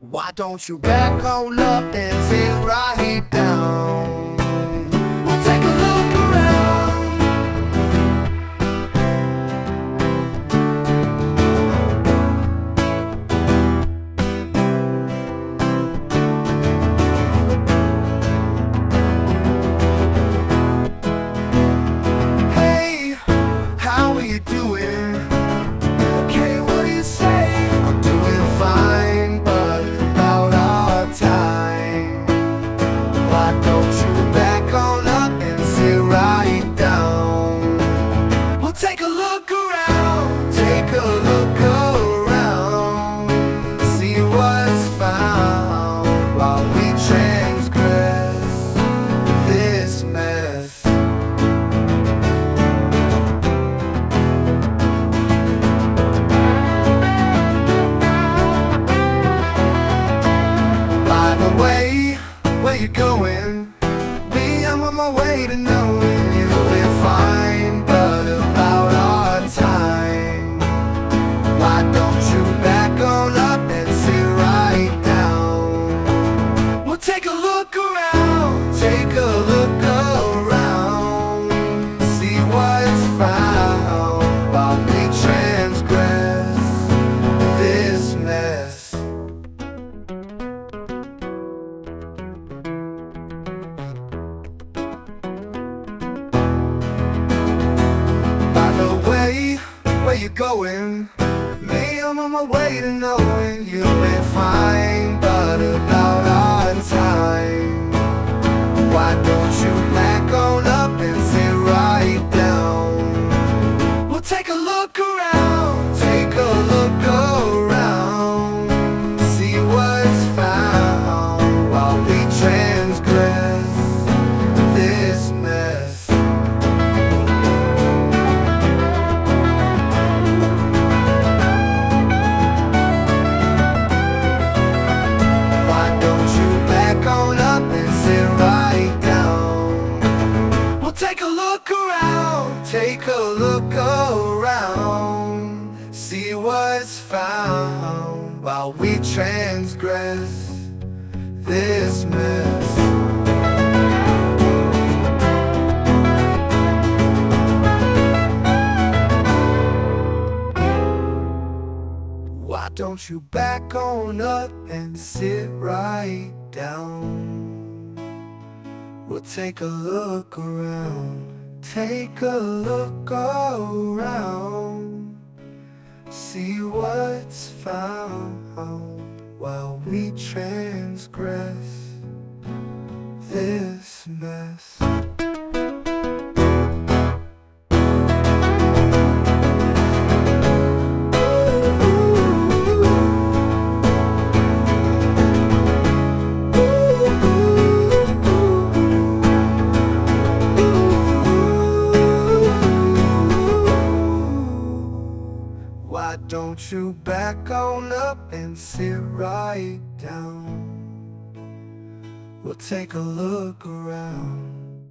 Why don't you back on up and sit right down? We'll take a look around. Hey, how are you doing? Okay, what do you say? I'm doing fine, but about our time. Why don't you back on up and sit right down? We'll take a look around, take a look around, see what's found while we transgress this mess. By the way, where you going? Me, I'm on my way to knowing you'll be fine, but about our time. Why don't you back on up and sit right down? We'll take a look around, take a look around, see what's found while we transgress this mess. By the way, where you going? Me, I'm on my way to knowing you'll be fine, but about our time. Why don't you back on up and sit right down? We'll take a look around, take a look around, see what's found while we transgress this mess. Why don't you back on up and sit right down? We'll take a look around, take a look around, see what's found while we transgress this mess. Why don't you back on up and sit right down? We'll take a look around, take a look around, see what's found while we transgress this mess. Why don't you back on up and sit right down? We'll take a look around.